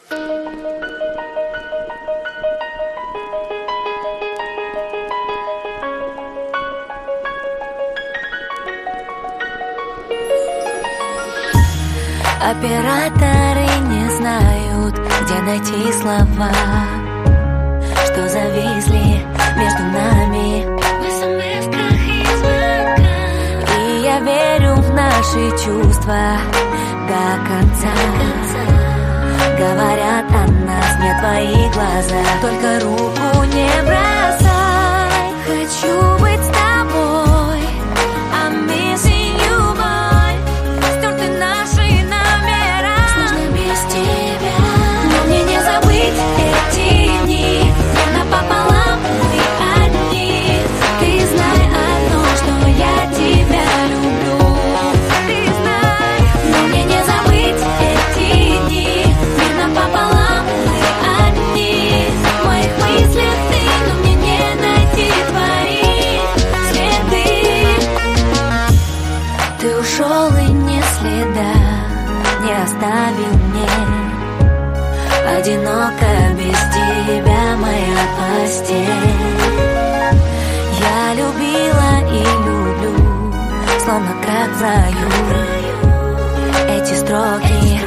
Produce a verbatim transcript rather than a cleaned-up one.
Операторы не знают, где найти слова, что зависли между нами в смс-ках и звонках. И я верю в наши чувства до конца. Говорят о нас мне твои глаза, только руку не бросай. Хочу быть с тобой, I'm missing you, boy. Стерты наши номера, сложно без тебя. Но мне не забыть эти дни, напополам мы одни. Ты знай одно, что я тебя люблю. Ты знай, но мне не забыть эти дни, напополам мы одни. В моих мыслях ты, но мне не найти твои следы. Ты ушел и ни следа не оставил мне. Одиноко без тебя моя постель. Я любила и люблю, словно как в раю. Эти строки